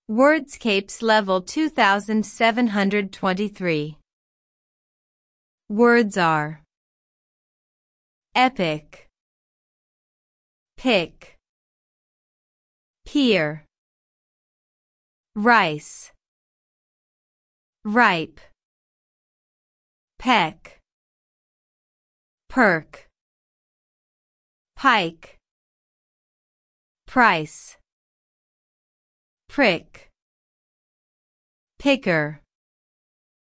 Wordscapes Level 2723. Words are epic, pick, peer, rice, ripe, peck, perk, pike, price, prick, picker.